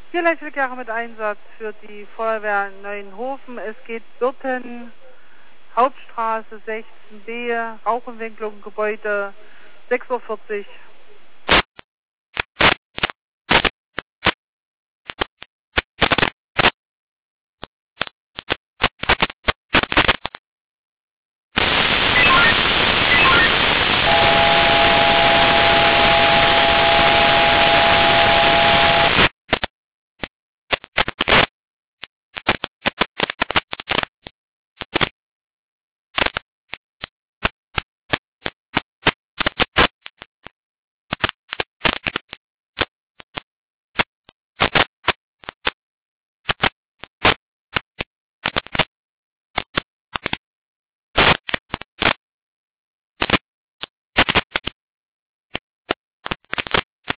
Hier Leitverkehr mit Einsatz für die Feuerwehr in Neuenhofen. Es geht Birten, Hauptstraße 16b, Rauchentwicklung, Gebäude 6:40 Uhr.